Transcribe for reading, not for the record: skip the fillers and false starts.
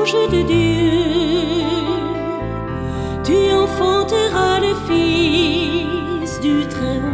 ange de Dieu, tu enfanteras le Fils du Très-Haut.